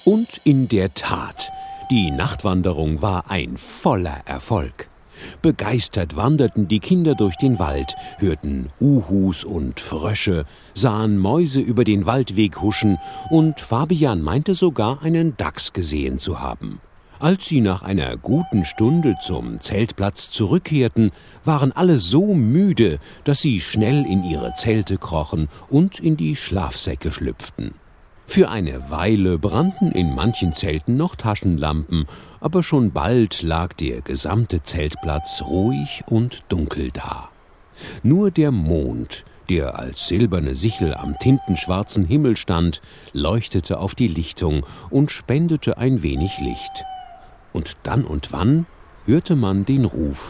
Und in der Tat, die Nachtwanderung war ein voller Erfolg. Begeistert wanderten die Kinder durch den Wald, hörten Uhus und Frösche, sahen Mäuse über den Waldweg huschen und Fabian meinte sogar, einen Dachs gesehen zu haben. Als sie nach einer guten Stunde zum Zeltplatz zurückkehrten, waren alle so müde, dass sie schnell in ihre Zelte krochen und in die Schlafsäcke schlüpften. Für eine Weile brannten in manchen Zelten noch Taschenlampen, aber schon bald lag der gesamte Zeltplatz ruhig und dunkel da. Nur der Mond, der als silberne Sichel am tintenschwarzen Himmel stand, leuchtete auf die Lichtung und spendete ein wenig Licht. Und dann und wann hörte man den Ruf